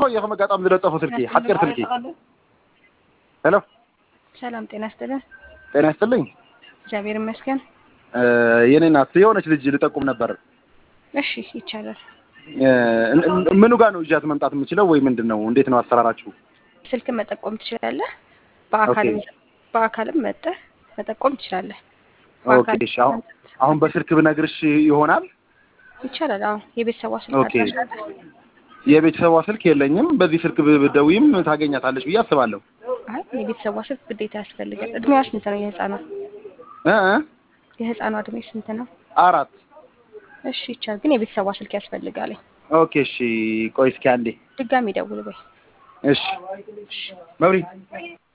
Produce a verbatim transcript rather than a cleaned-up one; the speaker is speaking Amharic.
يا خم قطعم زلطفو سلكي حقر سلكي هلو ሰላም ጤና ይስጥልኝ ጤና ይስጥልኝ እግዚአብሔር ይመስገን የኔ እናት የሆነች ልጅ ልጠቁም ነበር እሺ ይቻላል ምኑ ጋር ነው ይያት መምጣት የምችለው ወይ ምንድነው እንዴት ነው አሰራራችሁ ስልክ መጠቆም ትችላለህ በአካልም በአካልም መጣ መጠቆም ትችላለህ ኦኬ እሺ አሁን በስልክ ብነግርሽ ይሆናል ይቻላል አዎ የቤተሰቧ ስልክ አጣሻለህ የቤተሰቧ ስልክ የለኝም በዚህ ስልክ ብደውይም ታገኛታለሽ ብዬ አስባለሁ አይ የቤተሰቧ ስልክ ግዴታ ያስፈልጋል እድሜዋ ስንት ነው የህፃኗ እ የህፃኗ እድሜ ስንት ነው አራት እሺ ይቻላል ግን የቤተሰቧ ስልክ ያስፈልጋል ኦኬ እሺ ቆይ እስኪ አንዴ ድጋሚ ደውል በይ እሺ መብሪ